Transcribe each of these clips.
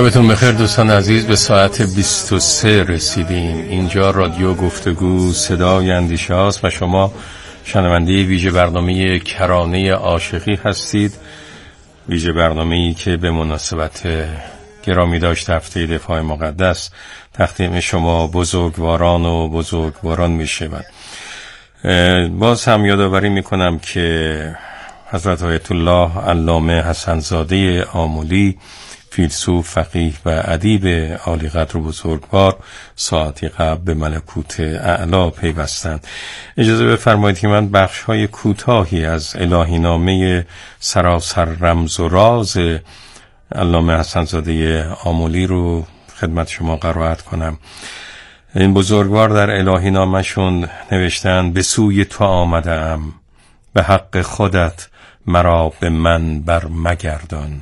شبتون بخیر دوستان عزیز. به ساعت 23 رسیدیم. اینجا رادیو گفتگو صدای اندیشه هاست و شما شنونده ویژه برنامه کرانه عاشقی هستید. ویژه برنامه‌ای که به مناسبت گرامی داشت هفته دفاع مقدس تقدیم شما بزرگواران می شود. باز هم یادآوری می کنم که حضرت آیت الله علامه حسن زاده آملی، فیلسوف، فقیه و ادیب عالی قدر و بزرگوار، ساعتی قبل به ملکوت اعلی پیوستند. اجازه بفرمایید که من بخش‌های کوتاهی از الهی نامه سراسر رمز و راز علامه حسن زاده آملی رو خدمت شما قرائت کنم. این بزرگوار در الهی نامه‌شون نوشتن: به سوی تو آمدم، به حق خودت مرا به من بر مگردان.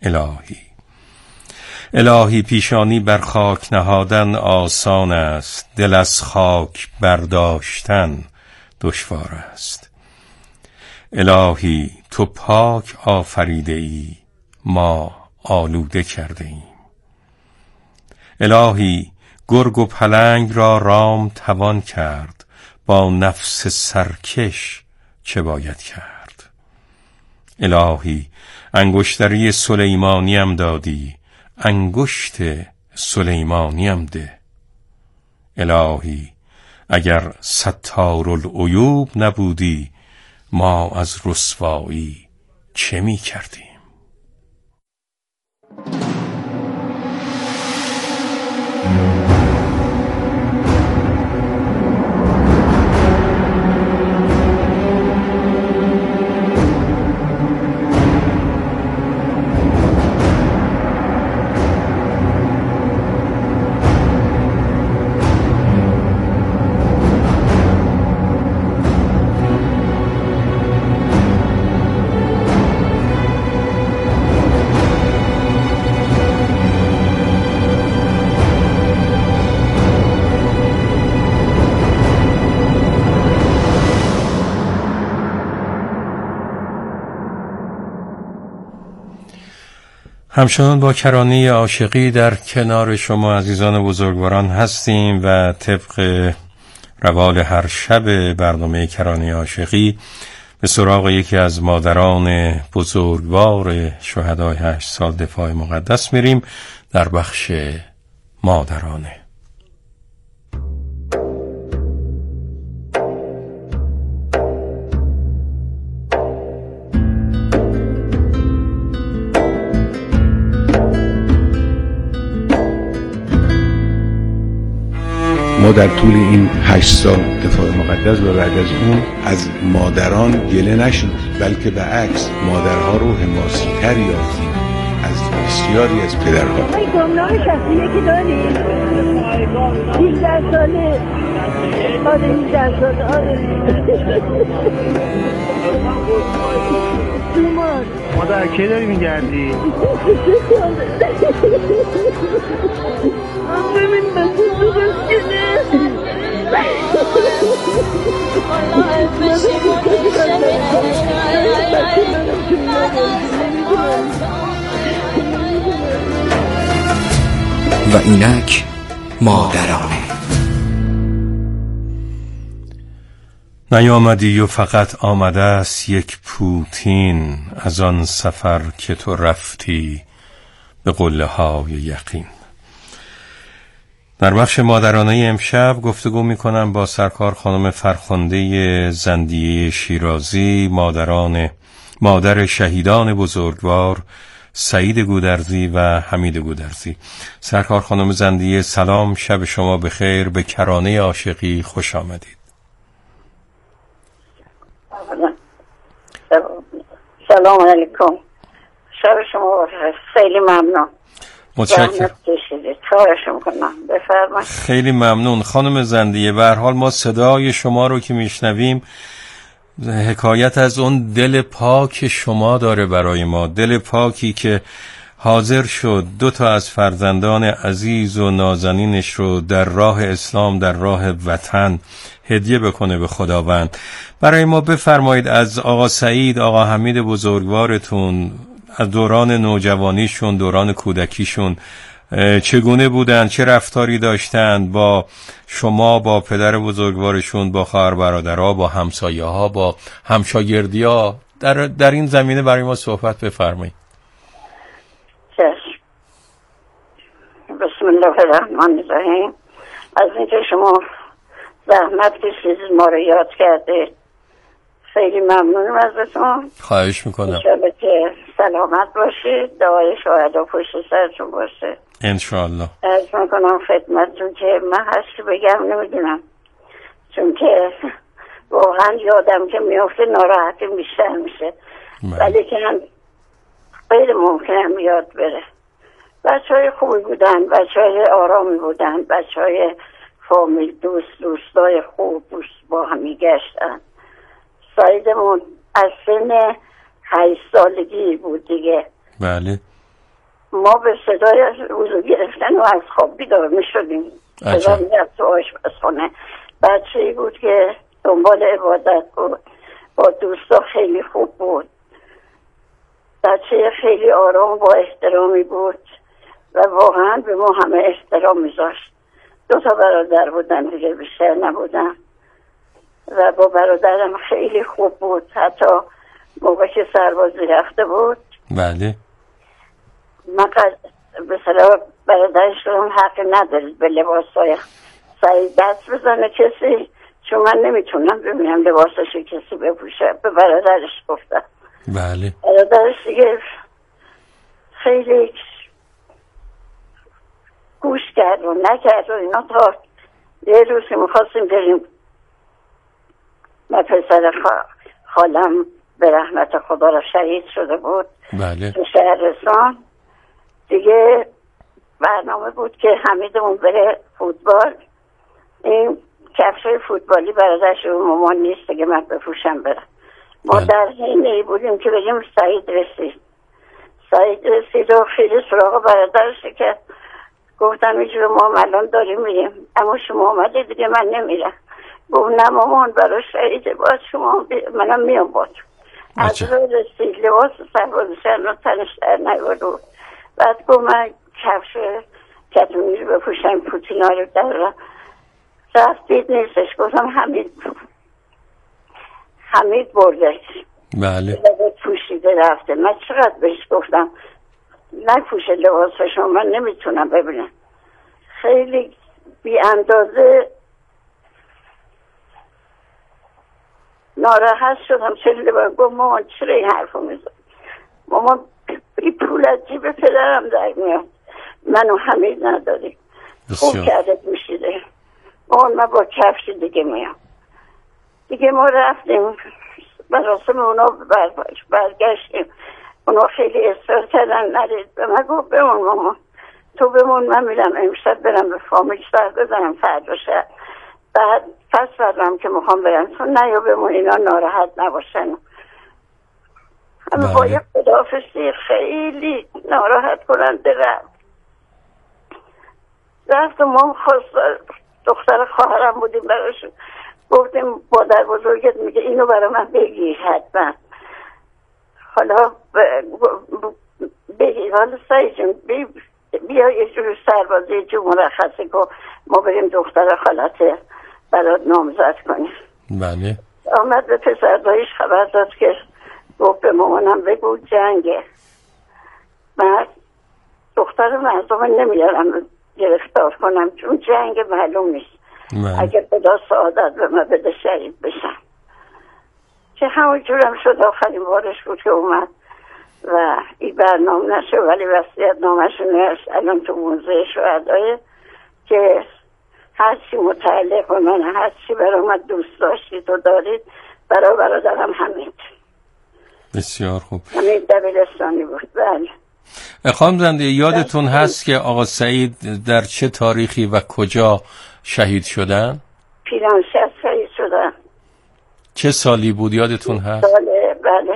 الهی پیشانی بر خاک نهادن آسان است، دل از خاک برداشتن دشوار است. الهی تو پاک آفریده ای، ما آلوده کرده ایم. الهی گرگ و پلنگ را رام توان کرد، با نفس سرکش چه باید کرد؟ الهی انگشتری سلیمانیم دادی، انگشت سلیمانیم ده. الهی اگر ستارالعیوب نبودی، ما از رسوایی چه می کردیم؟ همچنان با کرانه عاشقی در کنار شما عزیزان بزرگواران هستیم و طبق روال هر شب برنامه کرانه عاشقی به سراغ یکی از مادران بزرگوار شهدای 8 سال دفاع مقدس میریم در بخش مادرانه. ما در طول این 8 سال دفاع مقدس و بعد از اون از مادران گله نشدیم، بلکه به عکس مادرها رو حماسی‌تر یافتیم از بسیاری از پدرها. گمنام شخصیه که داریم 18 ساله 18 ساله مادر کی داری میگردی؟ ببین بسید بسکنه و اینک مادرانه. نیامدی و فقط آمده است یک پوتین، از آن سفر که تو رفتی به قله های یقین. در بخش مادرانه امشب گفتگو میکنم با سرکار خانم فرخنده زندیه شیرازی، مادر شهیدان بزرگوار سعید گودرزی و حمید گودرزی. سرکار خانم زندیه سلام، شب شما بخیر، به کرانه عاشقی خوش آمدید. سلام علیکم، شب شما بخیر، خیلی ممنون. متشکرم. خیلی ممنون خانم زندیه. به هر حال ما صدای شما رو که میشنویم حکایت از اون دل پاک شما داره برای ما، دل پاکی که حاضر شد 2 از فرزندان عزیز و نازنینش رو در راه اسلام، در راه وطن هدیه بکنه به خداوند. برای ما بفرمایید از آقا سعید، آقا حمید بزرگوارتون، از دوران نوجوانیشون، دوران کودکیشون چگونه بودند، چه رفتاری داشتند با شما، با پدر بزرگوارشون، با خواهر برادرها، با همسایه ها، با همشاگردی ها؟ در این زمینه برای ما صحبت بفرمایید. بسم الله الرحمن الرحیم. از اینکه شما زحمت کشیدید ما رو یاد کرده خیلی ممنونم ازتون. خواهش میکنم. انشاءالله که سلامت باشید، دعای شهدا پشت سرتون باشه انشاءالله. عرض میکنم خدمتتون که من هرچی بگم نمیدونم، چون که واقعا یادم که میفته ناراحتی بیشتر میشه، ولی که غیر ممکنم یاد بره. بچه های خوبی بودن، بچه های آرامی بودن، بچه های فامیل، دوستای خوب با همی گشتن. سایدمون از سن 8 سالگی بود دیگه. بله. ما به صدای وضو گرفتن و از خواب بیدار می شدیم. صدا می رفت تو آشپزخونه. بچه‌ای بود که دنبال عبادت بود، با دوستا خیلی خوب بود، بچه خیلی آرام با احترامی بود و واقعا به ما همه احترام میذاشت. 2 برادر بودن دیگه، بیشتر نبودن و با برادرم خیلی خوب بود. حتی موقع که سربازی رفته بود بله من به صلاح برادرش رو حق ندارید به لباسای سعید دست بزنه کسی، چون من نمیتونم ببینم لباسش کسی بپوشه. به برادرش گفتم. بله. برادرش دیگه خیلی گوش کرد و نکرد و اینا، تا یه روز که میخواستیم بریم، من پسر خالم به رحمت خدا را شهید شده بود. بله. تو شهرستان دیگه برنامه بود که حمیدمون بره فوتبال. این کفش فوتبالی برادرش و مامان نیست که من بپوشم برم. ما در حینی بودیم که بگیم سعید رسید و خیلی سراغ برادرش که گفتم اینجور ما الان داریم میریم، اما شما آمده دیگه من نمیرم. گفت نه مامان برای شهیده باید شما منم میام با تو. از رو رسید لباس سربازشن رو تنش در نگارو. بعد گفت من کفش کتونی رو بپوشم، پوتینا رو در رفتید نیستش. گفتم حمید برده. بله. پوشیده رفته. من چقدر بهش گفتم نپوشه لباسشون، من نمیتونم ببینم. خیلی بی اندازه ناراحت شدم. گفت مامان چرا این حرفو میزن؟ مامان بی پول از جیب پدرم در میاد، منو حمید نداری. خوب کرده پوشیده. مامان من با کفش دیگه میام. دیگه ما رفتیم مراسم اونا برگشتیم. اونا خیلی اصرار کردن نرید. به من گفت بمون مامان، تو بمون، من میرم امشب برم به فامیل سر بزنم فردا شب. بعد پس فردم که میخوام برم، تو نیا بمون اینا ناراحت نباشن. همه با یک خداحافظی خیلی ناراحت کننده رفت و ما دختر خواهرم بودیم براشون. گفتیم مادر بزرگت میگه اینو برای من بگیر حتما. حالا بگیر، حالا سعی جون بیا یه جور سربازی جو مرخصی کن ما بریم دختر خالته برات نامزد کنیم. بله. آمد به پسر داییش خبر داد که گفت به مامانم بگو جنگه. من دختر مردم نمیارم گرفتار کنم چون جنگ معلوم نیست. اگه خدا سعادت به من بده شهید بشم. که همونجورم شد. آخرین بارش بود که اومد و این برنامه نشه، ولی وصیت نامه‌شو نوشت الان تو موزه شهدای که هرچی متعلق به من، هرچی برای من دوست داشتید و دارید برای برادرم حمید. بسیار خوب. حمید دبیرستانی بود. بله. خانم زنده یادتون هست که آقا سعید در چه تاریخی و کجا شهید شدن؟ پیرانشهر شهید شدن. چه سالی بود یادتون هست؟ بله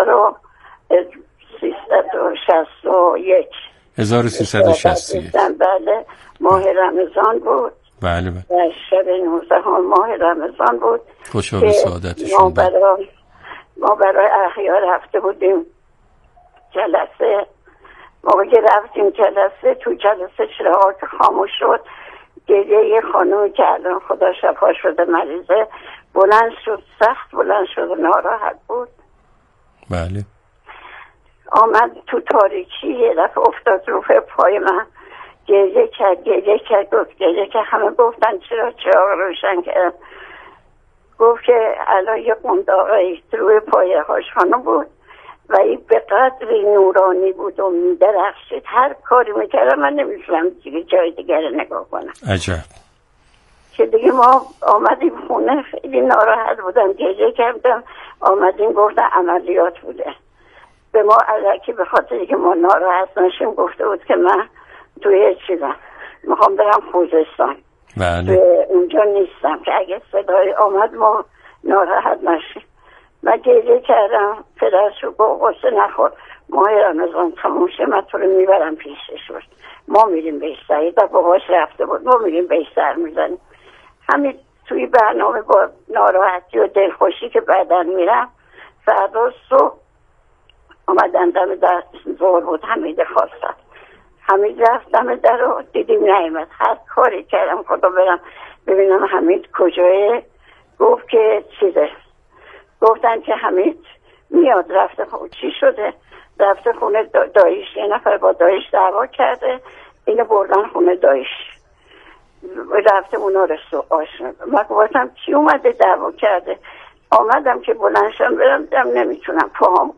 1361. 1361. بله ماه رمضان بود. بله و شب 19 ماه رمضان بود. خوشا به سعادتشون. ما برای احیا رفته بودیم جلسه موقع که رفتیم جلسه، تو جلسه چراغ خاموش شد، یه خانومی که الان خدا شفا شده مریضه بلند شد، سخت بلند شد و ناراحت بود. بله. آمد تو تاریکی، یه دفعه افتاد رو پای من، گریه کرد گفت گریه که همه گفتن چرا چراغ روشن کرد. گفت که الان یه قنداقی روی پایه هاش خانم بود و این به قدری نورانی بود و میدرخشید، هر کاری میکردم من نمیتونم دیگه جای دیگر نگاه کنم. عجب. که دیگه ما آمدیم خونه، خیلی ناراحت بودم، گریه کردم، آمدیم گفتن عملیات بوده. به ما الکی به خاطر که ما ناراحت نشیم گفته بود که من توی چیزم میخوام برم خوزستان. بله. اونجا نیستم که اگه صدای آمد ما ناراحت نشیم. من گریه کردم، پدرشو گفت قصه نخور، ماه رمضان تموم شه من تو رو میبرم پیشش بود. ما میریم بهش سعید و باباش رفته بود، ما میریم بهش سر میزنیم. همین توی برنامه با ناراحتی و دلخوشی که بعدن میرم، فردا صبح آمدن دم در زور بود، حمید خواستم، حمید رفتم در رو دیدیم نیامد. هر کاری کردم خدا برم ببینم حمید کجاه. گفت که چیزه، گفتن که حمید میاد، رفته. چی شده؟ رفته خونه دایش، یه نفر با دایش دعوا کرده، اینو بردن خونه دایش، رفته اونا رو آشنا. من گفتم کی اومده دعوا کرده؟ آمدم که بلندشم برم دم نمیتونم، پاهم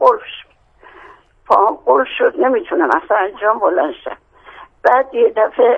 قلف شد نمیتونم اصلا انجام بلندشم. بعد یه دفعه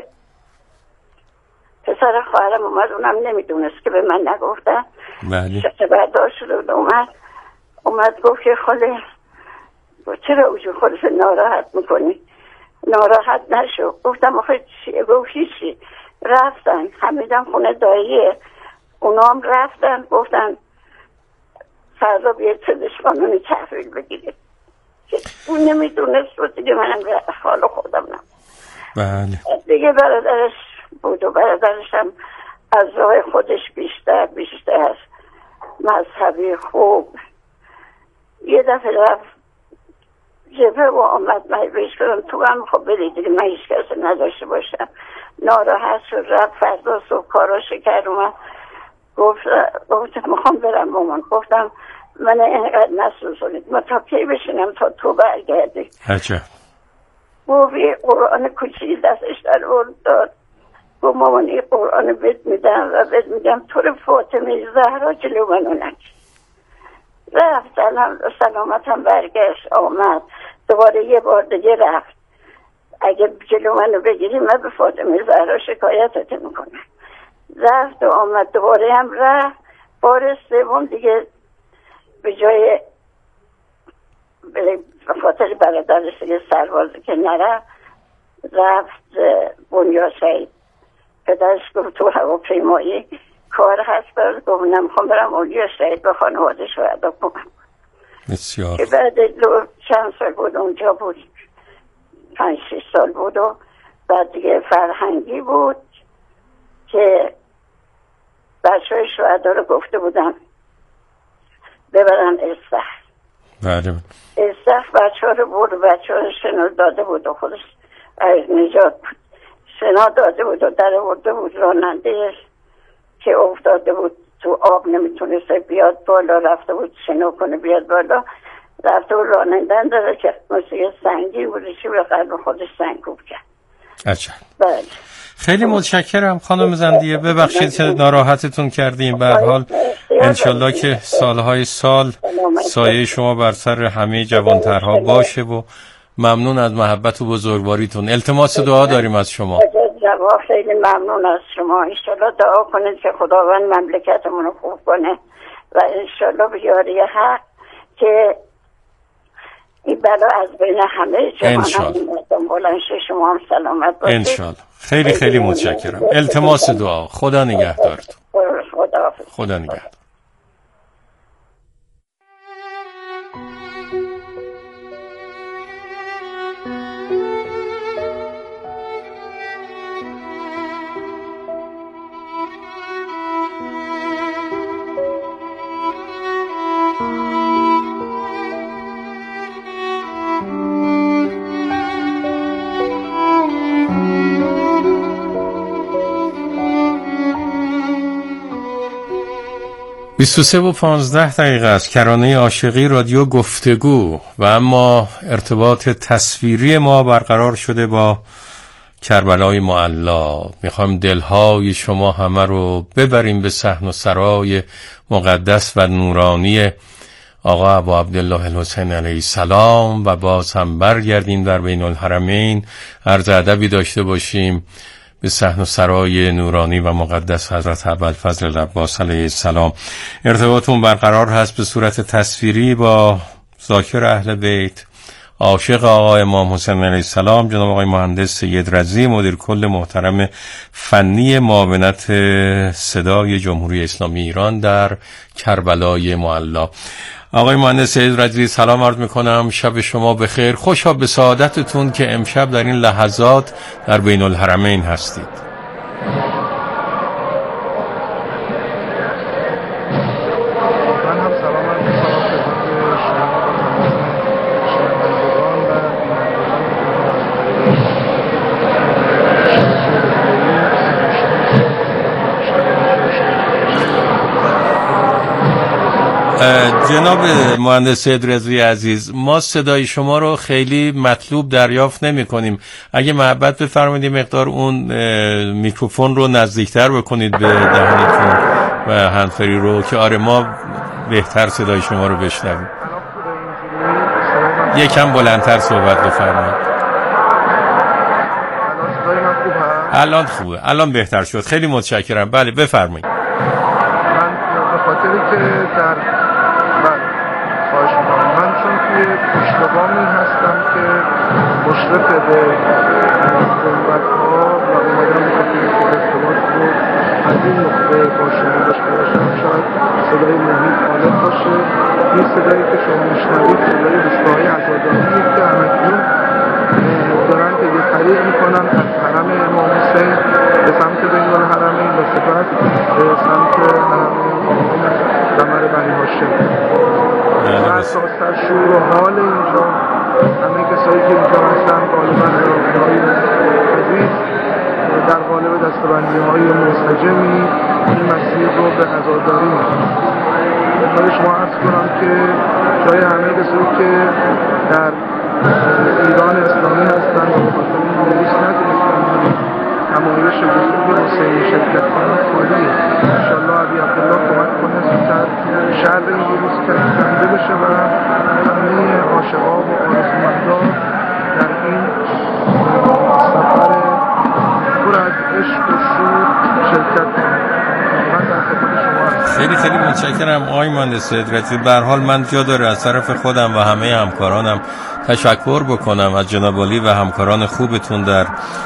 پسر خواهرم اومد، اونم نمیدونست که به من نگفتن. بله. برداشت شد اومد گفت که خاله چرا اوجو خودش ناراحت میکنی؟ ناراحت نشو. گفتم آخه چیه؟ گفت هیچی. رفتن حمیدم خونه داییه، اونا هم رفتن گفتن فردا بیاید پزشک قانونی تحویل بگیره. اون نمیدونست رو دیگه، منم حال خودم نم. بله. دیگه برادرش بود و برادرش هم از راه خودش بیشتر مذهبی خوب. یه دفعه رفت جبه و آمد، من بهش کنم تو هم خب برید دیگه، من هیچ کسی نداشته باشم. ناراحت شد، رفت فردا صبح کاراش کرد. اومد گفت میخوام برم مامان. گفتم من اینقدر نسوزونید، ما تا کی بشینم تا تو برگردی. عجب. گفت یه قرآن کوچیک دستش در ورد داد، گفت مامان یه قرآن بهت میدم و بهت میگم تو رو فاطمه زهرا جلو منو نگیر. رفت سلامت هم برگشت آمد، دوباره یه بار دیگه رفت، اگه جلو منو بگیری من به فاطمه زهرا شکایتت میکنم. رفت و آمد، دوباره هم رفت. بار سوم دیگه به جای به خاطر برادرش دیگه سربازی که نرفت، رفت بنیاشهید. پدرش گفت تو هواپیمایی کار هست برد. گفت نمیخوام برم بنیاشهید به خانواده شهدا کنم. بسیار. که بعد چند سال بود اونجا بود، 5-6 سال بود و بعد دیگه فرهنگی بود که بچه های شهدا رو گفته بودن ببرن استخر. بله. استخر بچه ها رو برد، بچه ها رو شنا داده بود و خودش نجات بود، شنا داده بود و در ورده بود. راننده که افتاده بود تو آب نمیتونست بیاد بالا، رفته بود شنا کنه بیاد بالا، رفته بود رانندن داره که مثل سنگی بود، چی به قلب خودش سنگ کوب کرد. عجب. بله. خیلی متشکرم خانم زندیه، ببخشید که ناراحتتون کردیم. به هر حال انشالله که سالهای سال سایه شما بر سر همه جوانترها باشه و ممنون از محبت و بزرگواریتون. التماس دعا داریم از شما. خیلی ممنون از شما. انشالله دعا کنید که خداوند مملکتمون رو خوب کنه و انشالله به یاری حق که این بلا از بین همه جهان بلند شه. شما هم سلامت باشید انشالله. خیلی خیلی متشکرم. التماس دعا. خدا نگهدارتون. خدا نگهدار. 23:15 است. کرانه عاشقی رادیو گفتگو. و اما ارتباط تصویری ما برقرار شده با کربلای معلا. میخوایم دلهای شما همه رو ببریم به صحن و سرای مقدس و نورانی آقا ابو عبدالله الحسین علیه السلام و باز هم برگردیم در بین الحرمین، عرض ادبی داشته باشیم به صحن و سرای نورانی و مقدس حضرت ابوالفضل العباس علیه السلام. ارتباطمون برقرار هست به صورت تصویری با ذاکر اهل بیت، عاشق آقا امام حسین علیه السلام، جناب آقای مهندس سید رضی، مدیر کل محترم فنی معاونت صدای جمهوری اسلامی ایران در کربلای معلا. آقای مهندس سید رضی سلام عرض میکنم، شب شما بخیر، خوشا به سعادتتون که امشب در این لحظات در بین الحرمین هستید. جناب مهندس سید رضی عزیز، ما صدای شما رو خیلی مطلوب دریافت نمی کنیم. اگه محبت بفرمایید مقدار اون میکروفون رو نزدیکتر بکنید به دهنتون و هندفری رو که آره ما بهتر صدای شما رو بشنویم. یکم بلندتر صحبت بفرمایید. الان خوبه، الان بهتر شد، خیلی متشکرم. بله بفرمایید. من به خاطری که در من چون توی پشتبامی هستم که مشرف به قومت‌ها و اومدم بخاطر که ارتباط رو از این نقطه با شما داشته باشم، شاید صدای محیط غالب باشه. این صدایی که شما میشنوید صدای روستاهای عزاداریه که همکنون دارن که یه طریق میکنن از حرم امام حسین به سمت بین الحرمین و سپس به سمت حرم قمر بنی هاشم. در سرشور و حال اینجا همه کسایی که اینجا هستن غالبا ارائه‌های جدید در قالب دستبندی‌های منسجمی این مسیر رو به عزاداری می‌کنن. خدمت شما عرض کنم که جای همه کسایی که در ایران اسلامی هستن و بخاطر این ویروس نتونستن نمایش بزرگ حسینی شرکت کنن خالیه. انشالله عبی عبدالله کمک کنه زودتر شر این ویروس کنده بشه و همه عاشقا و آرزومندان در این سفر پر از عشق و شور شرکت کنن. من در خدمت شما هستم. خیلی خیلی متشکرم آقای مهندس سید رضی. به هر حال من جا داره از طرف خودم و همه همکارانم تشکر بکنم از جناب عالی و همکاران خوبتون در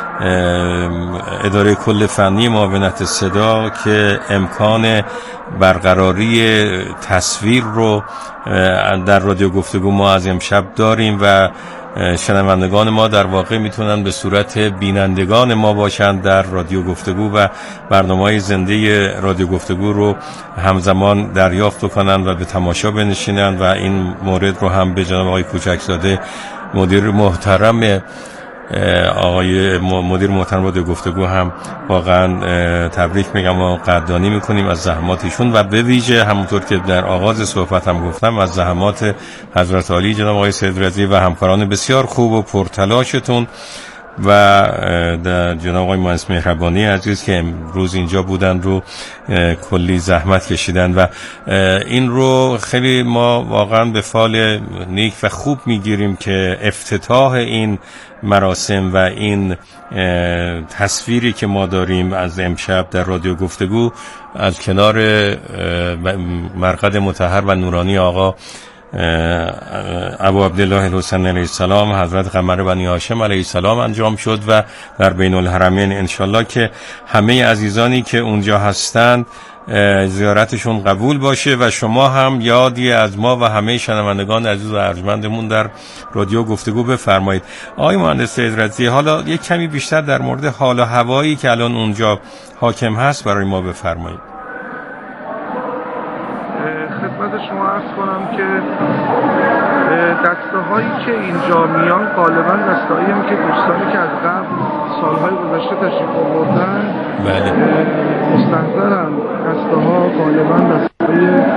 اداره کل فنی معاونت صدا که امکان برقراری تصویر رو در رادیو گفتگو ما از امشب داریم و شنوندگان ما در واقع میتونن به صورت بینندگان ما باشند در رادیو گفتگو و برنامه‌های زنده رادیو گفتگو رو همزمان دریافت کنن و به تماشا بنشینن و این مورد رو هم به جناب آقای کوچکزاده مدیر محترم رادیو گفتگو هم واقعا تبریک میگم و قدردانی میکنیم از زحماتشون و به ویژه همونطور که در آغاز صحبت هم گفتم از زحمات حضرت عالی جناب آقای سید رضی و همکاران بسیار خوب و پرتلاشتون و جناب آقای مهندس مهربانی عزیز که امروز اینجا بودن رو کلی زحمت کشیدن و این رو خیلی ما واقعا به فال نیک و خوب میگیریم که افتتاح این مراسم و این تصویری که ما داریم از امشب در رادیو گفتگو از کنار مرقد مطهر و نورانی آقا ابو عبدالله الحسین علیه السلام حضرت قمر بنی هاشم علیه السلام انجام شد و در بین الحرمین انشالله که همه عزیزانی که اونجا هستند زیارتشون قبول باشه و شما هم یادی از ما و همه شنوندگان عزیز و ارجمندمون در رادیو گفتگو بفرمایید. آقای مهندس سید رضی، حالا یک کمی بیشتر در مورد حال و هوایی که الان اونجا حاکم هست برای ما بفرمایید. خدمت شما عرض کنم که دسته هایی که اینجا میان غالبا دسته هایی هم که دوستانی که از قبل سالهای گذشته تشریف آوردن بله مستحضرن. دسته ها غالبا دسته های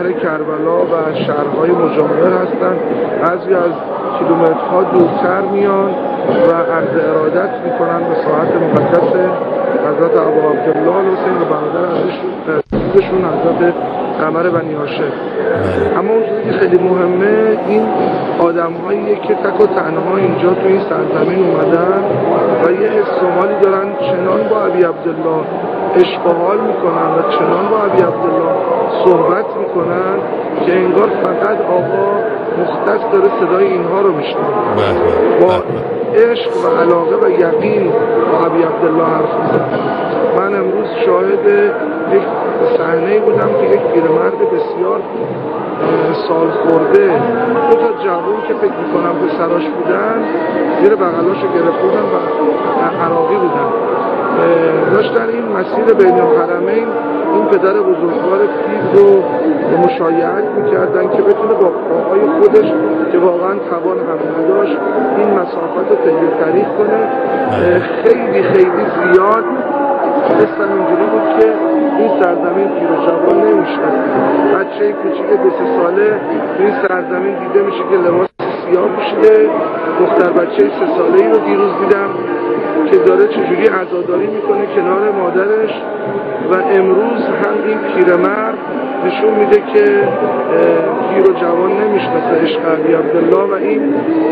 شهر کربلا و شهرهای مجاور هستند. بعضی از کیلومترها دورتر میان و عرض ارادت میکنن به ساحت مقدس حضرت ابا عبدالله حسین و برادر عزیزشون حضرت قمر بنی هاشم. اما اون چیزی که خیلی مهمه این آدم‌هایی که تک و تنها اینجا تو این سرزمین اومدن و یه حس و حالی دارن، چنان با ابی عبدالله عشق و حال میکنن و چنان با ابی عبدالله صحبت میکنن که انگار فقط آقا مختص داره صدای اینها رو میشنوه. با عشق و علاقه و یقین با ابی عبدالله حرف میزنن. من امروز شاهد یک صحنه بودم که یک پیرمرد بسیار سال خورده، دو تا جوان که فکر میکنم به سراش بودن زیر بغلاشو گرفته بودن و عراقی بودن، داشتن این مسیر بین الحرمین این پدر بزرگوار پیر رو مشایعت میکردن که بتونه با پاهای خودش که واقعا توان هم نداشت این مسافت رو طی طریق کنه. خیلی خیلی زیاد قصه اینجوری بود که این سرزمین پیر و جوان نمیشنه. بچه کوچیک 2 ساله این سرزمین دیده میشه که لباس سیاه پوشیده. دختر بچه 3 ساله‌ای رو دیروز دیدم که داره چجوری عزاداری میکنه کنار مادرش و امروز هم این پیرمرد نشون میده که پیر و جوان نمیشناسه عشق ابی عبدالله و این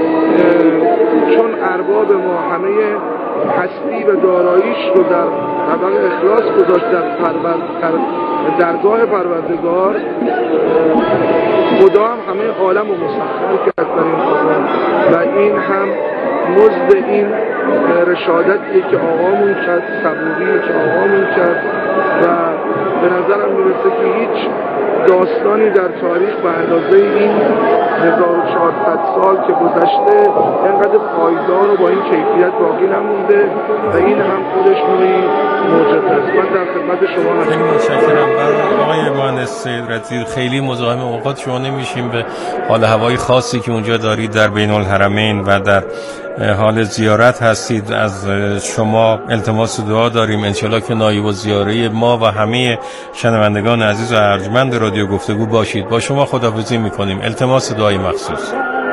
چون ارباب ما همه هستی و داراییش رو در طبق اخلاص گذاشت در درگاه پروردگار، خدا هم همه عالم رو مسخر کرد برای این خدا و این هم مزد این رشادتیه که آقامون کرد، صبوریه که آقامون کرد و به نظرم میرسه که هیچ داستانی در تاریخ به اندازه این 1400 سال که گذشته اینقدر پایدار و با این کیفیت باقی نمونده و این هم خودش نوعی معجزه است. من در خدمت شما هستم. خیلی متشکرم. آقای مهندس سید رضی، خیلی مزاحم اوقات شما نمیشیم، به حال هوای خاصی که اونجا دارید در بین الحرمین و در حال زیارت هستید، از شما التماس دعا داریم انشالله که نایب الزیاره ما و همه شنوندگان عزیز و ارجمند رادیو گفتگو باشید. با شما خداحافظی میکنیم. التماس دعای مخصوص.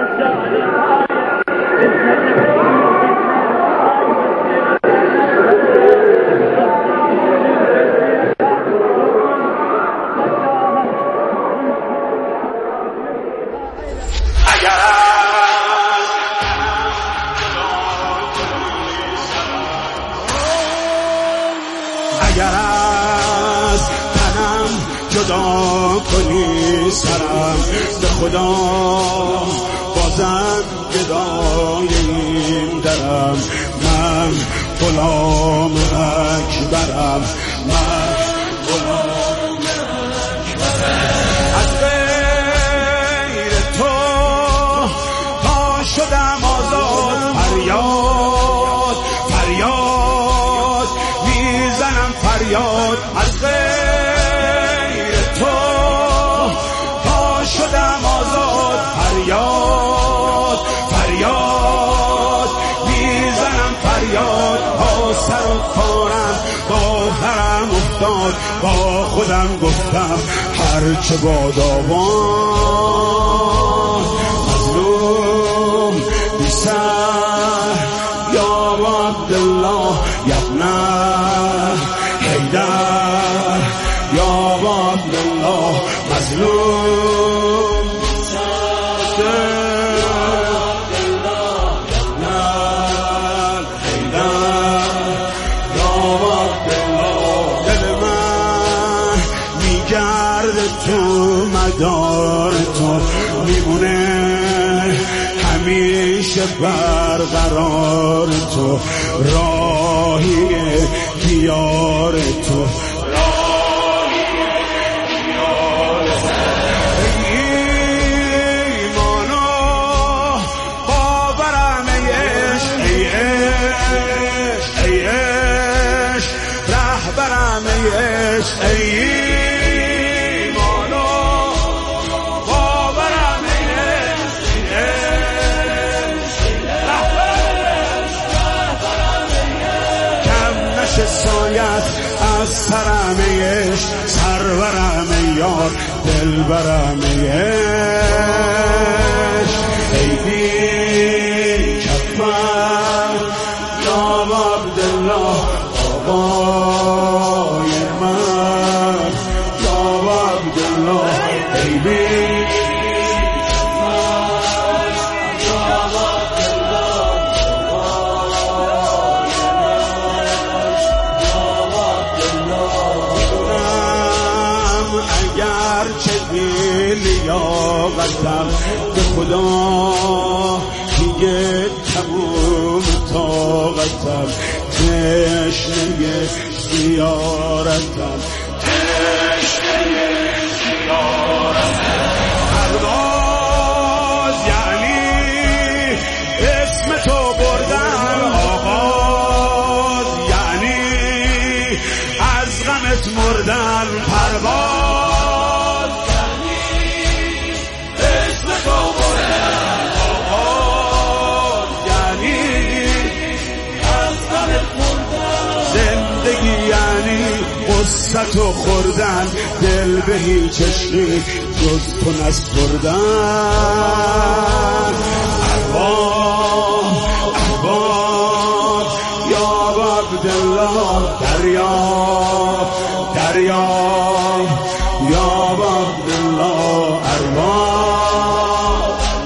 خدا بازم گدای این درم، من غلام اکبرم، من غلام اکبرم. از غیر تو تا شدم آزاد، فریاد فریاد میزنم فریاد. از غیر تو شدم آزاد، فریاد فریاد میزنم فریاد. با سر و کارم با هرم افتاد، با خودم گفتم هرچه بادابان مظلوم بی سر یا عبدالله یبنه حیدر یا عبدالله مظلوم تو مدار تو میمونه همیشه برقرار، تو راهی دیار تو ایمانو باورم ای عشق رهبرم ای عشق سایت سرم عشق سرورم یار دلبرم عشق ای بی کفم یا عبدالله آقای من یا عبدالله ای بی لیاقتم به خدا دیگه تموم طاقتم تشنه زیارتم پرواز یعنی اسم تو بردن آغاز یعنی از غمت مردن پرواز قصت و خوردن دل به هیچ عشقی جز تو نسپردن ارباب ارباب یا عبدالله دریاب دریاب یا عبدالله ارباب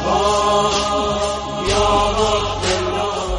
یا عبدالله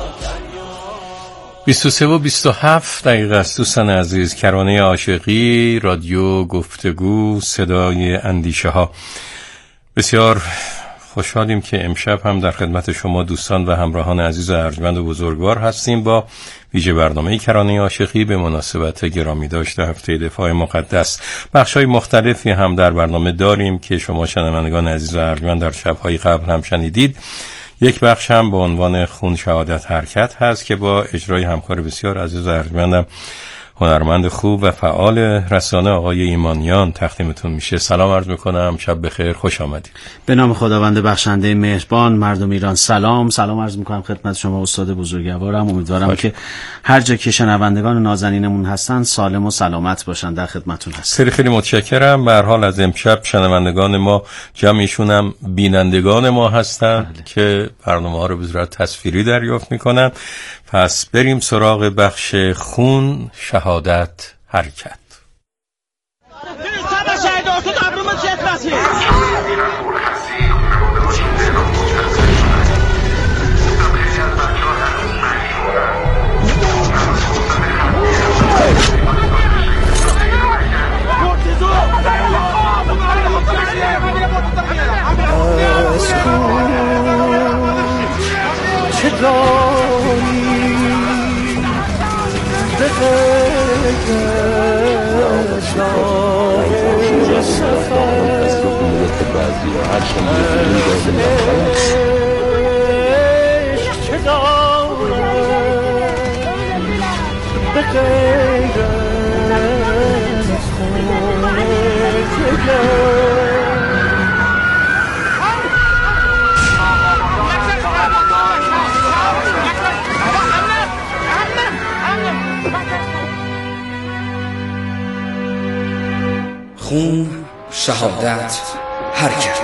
23 و 27 دقیقه است. دوستان عزیز، کرانه عاشقی، رادیو گفتگو، صدای اندیشه ها. بسیار خوشحالیم که امشب هم در خدمت شما دوستان و همراهان عزیز و ارجمند و بزرگوار هستیم با ویژه برنامه کرانه عاشقی به مناسبت گرامی داشته هفته دفاع مقدس. بخش‌های مختلفی هم در برنامه داریم که شما شنوندگان عزیز و ارجمند در شب‌های قبل هم شنیدید. یک بخش هم با عنوان خون شهادت حرکت هست که با اجرای همکار بسیار عزیز و ارجمندم هنرمند خوب و فعال رسانه آقای ایمانیان تقدیمتون میشه. سلام عرض میکنم، شب بخیر، خوش آمدید. به نام خداوند بخشنده مهربان. مردم ایران سلام عرض میکنم خدمت شما استاد بزرگوارم. امیدوارم که هر جا که شنوندگان نازنینمون هستن سالم و سلامت باشن. در خدمتتون هستم. خیلی متشکرم. به هر حال از امشب شنوندگان ما جمعیشون هم بینندگان ما هستن که برنامه ها رو به صورت تصویری دریافت میکنن. پس بریم سراغ بخش خون شهادت حرکت. خون شهادت حرکت.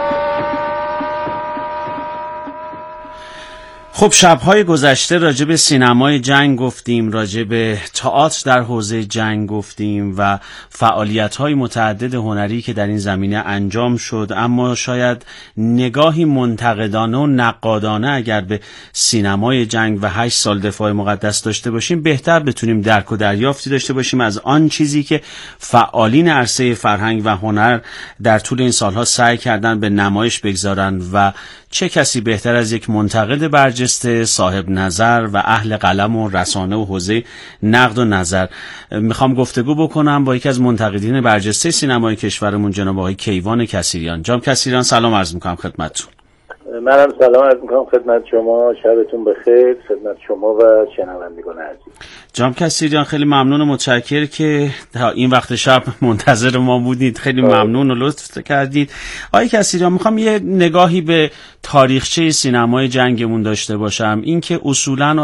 خب شب‌های گذشته راجع به سینمای جنگ گفتیم، راجع به تئاتر در حوزه جنگ گفتیم و فعالیت‌های متعدد هنری که در این زمینه انجام شد، اما شاید نگاهی منتقدانه و نقادانه اگر به سینمای جنگ و 8 سال دفاع مقدس داشته باشیم بهتر بتونیم درک و دریافتی داشته باشیم از آن چیزی که فعالین عرصه فرهنگ و هنر در طول این سالها سعی کردن به نمایش بگذارن و چه کسی بهتر از یک منتقد برجسته، صاحب نظر و اهل قلم و رسانه و حوزه نقد و نظر. میخوام گفتگو بکنم با یکی از منتقدین برجسته سینمای کشورمون، جناب آقای کیوان کثیریان. جناب کثیریان سلام عرض میکنم خدمتتون. منم سلام عرض میکنم خدمت شما، شبتون بخیر خدمت شما و شنوندگان عزیز. جناب کثیریان خیلی ممنون و متشکر که تا این وقت شب منتظر ما بودید. خیلی ممنون و لطف کردید. آقای کثیریان میخوام یه نگاهی به تاریخچه سینمای جنگمون داشته باشم. این که اصولاً